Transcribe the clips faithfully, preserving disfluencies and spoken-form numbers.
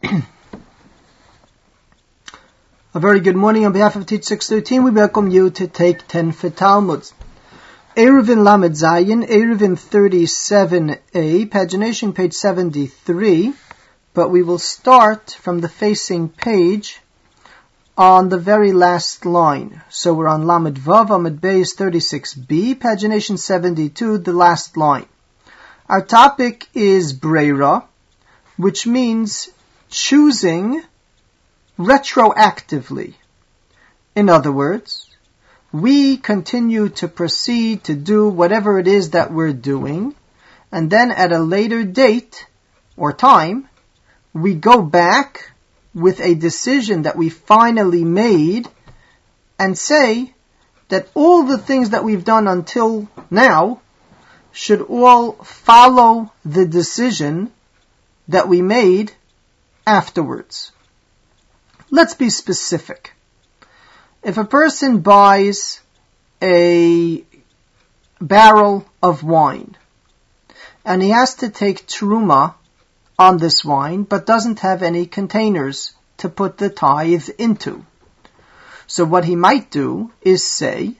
A very good morning on behalf of Teach six thirteen. We welcome you to take ten for Talmud. Eruvin Lamed Zayin, Eruvin thirty-seven A, pagination page seventy-three, but we will start from the facing page on the very last line. So we're on Lamed Vav, Amud Beis thirty-six B, pagination seventy-two, the last line. Our topic is Breira, which means choosing retroactively. In other words, we continue to proceed to do whatever it is that we're doing, and then at a later date or time, we go back with a decision that we finally made and say that all the things that we've done until now should all follow the decision that we made afterwards. Let's be specific. If a person buys a barrel of wine and he has to take truma on this wine but doesn't have any containers to put the tithe into, so what he might do is say,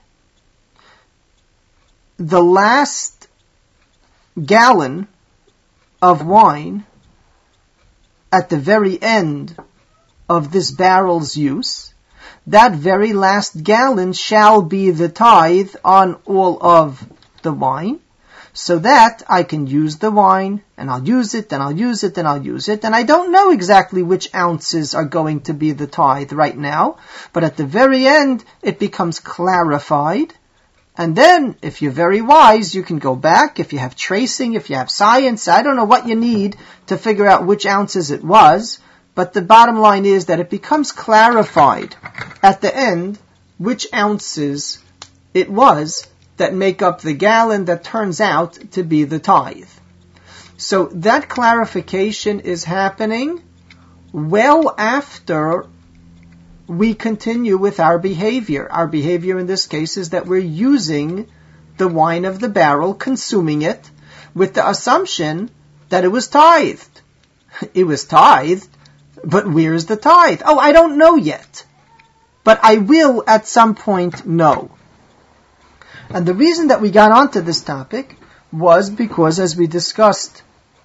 the last gallon of wine at the very end of this barrel's use, that very last gallon shall be the tithe on all of the wine, so that I can use the wine, and I'll use it, and I'll use it, and I'll use it, and I don't know exactly which ounces are going to be the tithe right now, but at the very end, it becomes clarified, and then, if you're very wise, you can go back, if you have tracing, if you have science, I don't know what you need to figure out which ounces it was, but the bottom line is that it becomes clarified at the end which ounces it was that make up the gallon that turns out to be the tithe. So that clarification is happening well after we continue with our behavior. Our behavior in this case is that we're using the wine of the barrel, consuming it, with the assumption that it was tithed. It was tithed. But where's the tithe? Oh, I don't know yet. But I will at some point know. And the reason that we got onto this topic was because, as we discussed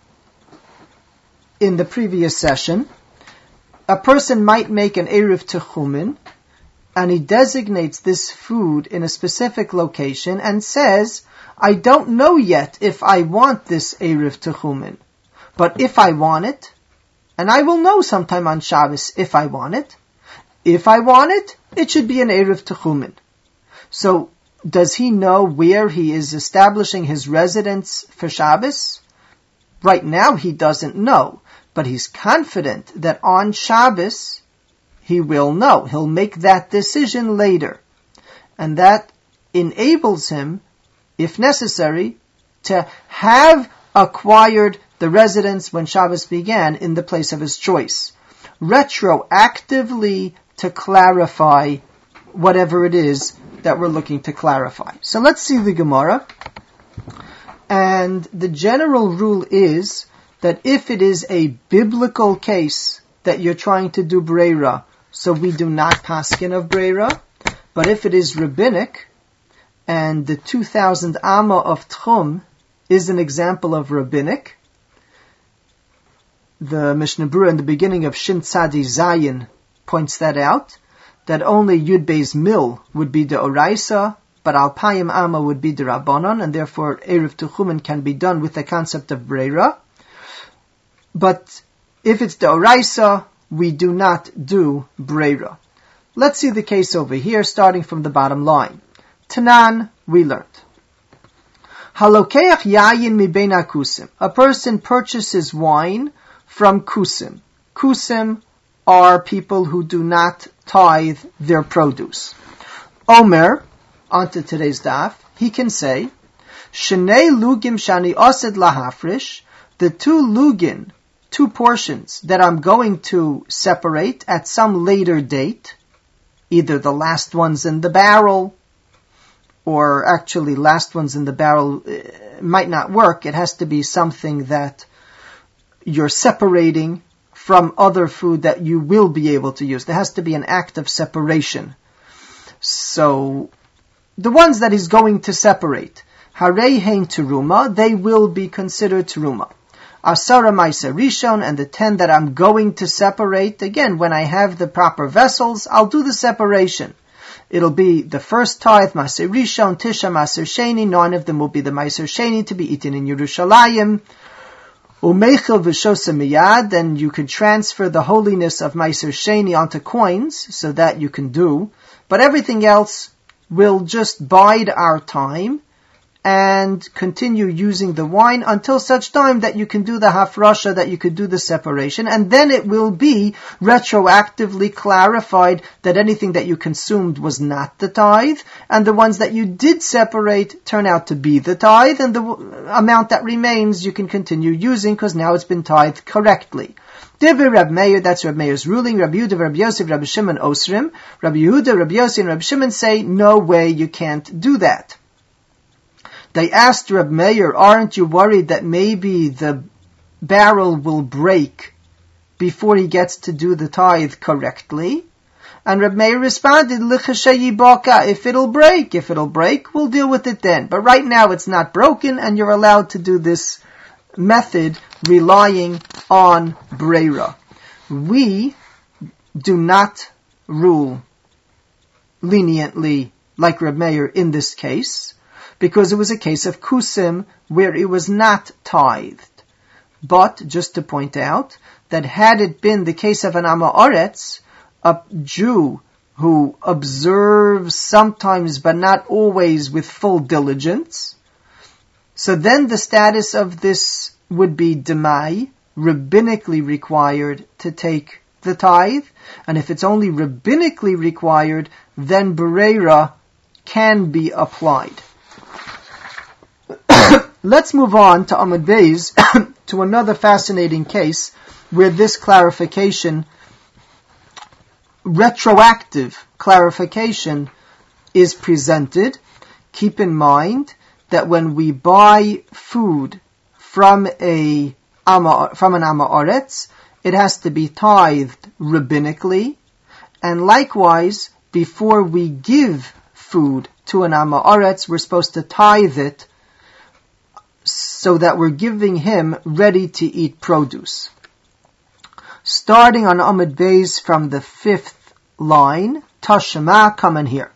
in the previous session, a person might make an Eruv Techumin, and he designates this food in a specific location and says, I don't know yet if I want this Eruv Techumin. But if I want it, and I will know sometime on Shabbos if I want it. If I want it, it should be an Eruv Techumin. So, does he know where he is establishing his residence for Shabbos? Right now he doesn't know, but he's confident that on Shabbos he will know. He'll make that decision later. And that enables him, if necessary, to have acquired the residence when Shabbos began in the place of his choice. Retroactively to clarify whatever it is that we're looking to clarify. So let's see the Gemara. And the general rule is that if it is a biblical case that you're trying to do Breira, so we do not paskin of Breira, but if it is rabbinic, and the two thousand Amma of Tchum is an example of rabbinic, the Mishnah Berurah in the beginning of Shin Tzadi Zayin points that out, that only Yud Beis Mil would be the Oraisa, but Alpayim Amma would be the Rabbanon, and therefore Eruv Techumin can be done with the concept of Breira. But if it's the Oraisa, we do not do Breira. Let's see the case over here, starting from the bottom line. Tanan, we learned. Halokeach yayin mi bein akusim. A person purchases wine from kusim. Kusim are people who do not tithe their produce. Omer, onto today's daf, he can say, Shnei lugim shani osed lahafrish, the two lugin, two portions that I'm going to separate at some later date, either the last ones in the barrel, or actually last ones in the barrel uh, might not work. It has to be something that you're separating from other food that you will be able to use. There has to be an act of separation. So, the ones that he's going to separate, Harei hein teruma, they will be considered teruma. Asara Meiser Rishon, and the ten that I'm going to separate, again, when I have the proper vessels, I'll do the separation. It'll be the first tithe, Meiser Rishon, Tisha, Meiser Sheni, nine of them will be the Meiser Sheni to be eaten in Yerushalayim. Umeichel v'shosa miyad, then you can transfer the holiness of Meiser Sheni onto coins, so that you can do. But everything else will just bide our time, and continue using the wine until such time that you can do the hafrasha, that you could do the separation, and then it will be retroactively clarified that anything that you consumed was not the tithe, and the ones that you did separate turn out to be the tithe, and the amount that remains you can continue using because now it's been tithed correctly. Divrei Rab Meir, that's Rab Meir's ruling. Rabbi Yehuda, Rabbi Yosef, Rabbi Shimon, Osrim. Rabbi Yehuda, Rabbi Yosef, and Rabbi Shimon say, no way, you can't do that. They asked Reb Meir, aren't you worried that maybe the barrel will break before he gets to do the tithe correctly? And Reb Meir responded, L'chashayi baka, if it'll break, if it'll break, we'll deal with it then. But right now it's not broken, and you're allowed to do this method relying on Breira. We do not rule leniently like Reb Meir in this case, because it was a case of kusim where it was not tithed. But, just to point out, that had it been the case of an Amaretz, a Jew who observes sometimes but not always with full diligence, so then the status of this would be demai, rabbinically required to take the tithe, and if it's only rabbinically required, then Bereira can be applied. Let's move on to Amud Beis, to another fascinating case where this clarification, retroactive clarification, is presented. Keep in mind that when we buy food from a from an Amaretz, it has to be tithed rabbinically, and likewise, before we give food to an Amaretz, we're supposed to tithe it so that we're giving him ready-to-eat produce. Starting on Amud Beis from the fifth line, Tashema, come in here.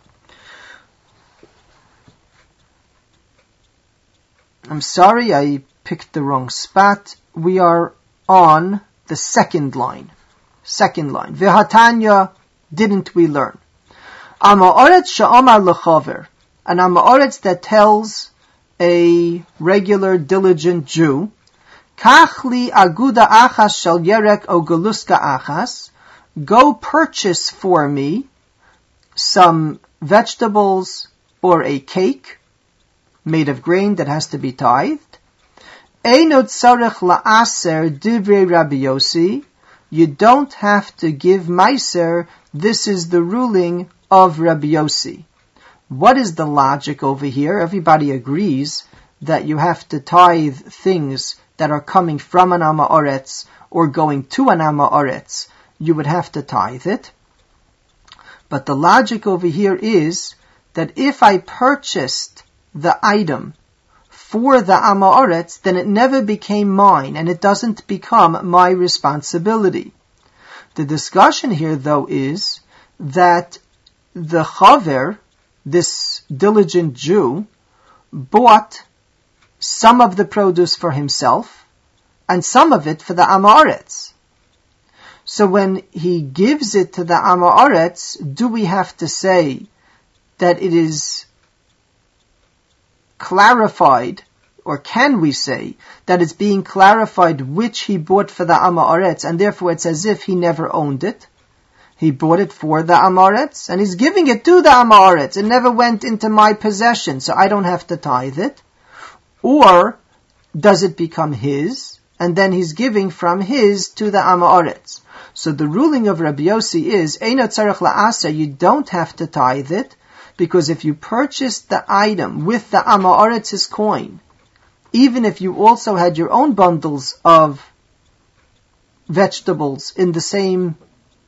I'm sorry, I picked the wrong spot. We are on the second line. Second line. V'hatanya, didn't we learn? Amaretz she'amar lechaver. An Amaretz that tells a regular, diligent Jew, Kachli aguda achas shel yerek o galuska achas, go purchase for me some vegetables or a cake made of grain that has to be tithed. Eino tzarech la'aser divrei Rabbi Yossi, you don't have to give meiser, this is the ruling of Rabbi Yossi. What is the logic over here? Everybody agrees that you have to tithe things that are coming from an Amaretz or going to an Amaretz. You would have to tithe it. But the logic over here is that if I purchased the item for the Amaretz, then it never became mine and it doesn't become my responsibility. The discussion here, though, is that the Chaver, this diligent Jew, bought some of the produce for himself and some of it for the Amaretz. So when he gives it to the Amaretz, do we have to say that it is clarified, or can we say that it's being clarified which he bought for the Amaretz, and therefore it's as if he never owned it? He bought it for the Amaretz, and he's giving it to the Amaretz. It never went into my possession, so I don't have to tithe it. Or does it become his, and then he's giving from his to the Amaretz? So the ruling of Rabbi Yossi is, Eino tzarech la'asa, you don't have to tithe it, because if you purchased the item with the Amaretz's coin, even if you also had your own bundles of vegetables in the same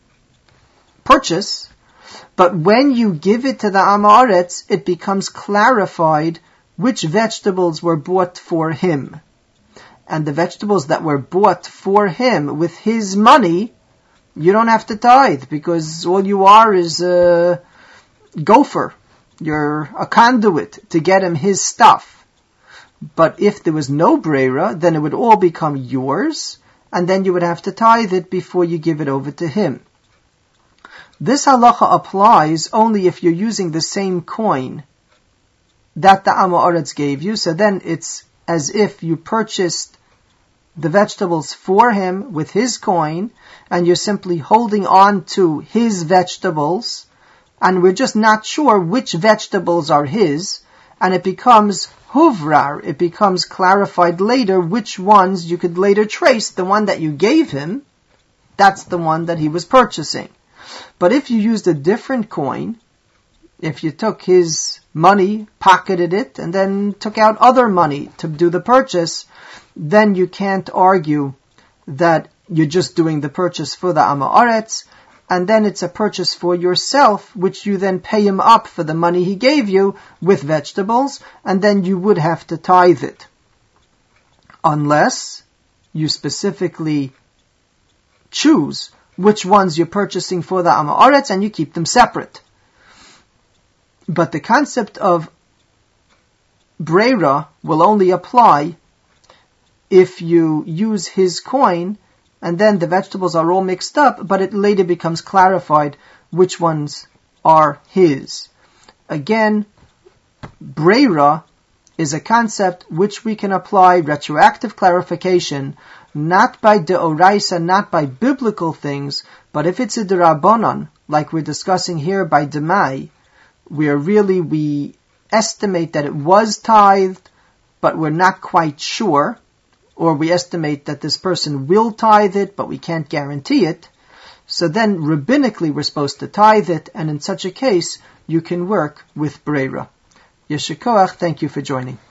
purchase, but when you give it to the Am Haaretz, it becomes clarified which vegetables were bought for him. And the vegetables that were bought for him with his money, you don't have to tithe, because all you are is a gopher. You're a conduit to get him his stuff. But if there was no breira, then it would all become yours, and then you would have to tithe it before you give it over to him. This halacha applies only if you're using the same coin that the Am Haaretz gave you. So then it's as if you purchased the vegetables for him with his coin, and you're simply holding on to his vegetables, and we're just not sure which vegetables are his, and it becomes huvrar, it becomes clarified later which ones you could later trace. The one that you gave him, that's the one that he was purchasing. But if you used a different coin, if you took his money, pocketed it, and then took out other money to do the purchase, then you can't argue that you're just doing the purchase for the Am Haaretz, and then it's a purchase for yourself, which you then pay him up for the money he gave you with vegetables, and then you would have to tithe it. Unless you specifically choose which ones you're purchasing for the Am Haaretz and you keep them separate. But the concept of breira will only apply if you use his coin, and then the vegetables are all mixed up, but it later becomes clarified which ones are his. Again, breira is a concept which we can apply retroactive clarification, not by deoraisa, not by biblical things, but if it's a derabanan, like we're discussing here by demai, where really we estimate that it was tithed, but we're not quite sure, or we estimate that this person will tithe it, but we can't guarantee it, so then rabbinically we're supposed to tithe it, and in such a case, you can work with breira. Yeshikoach, thank you for joining.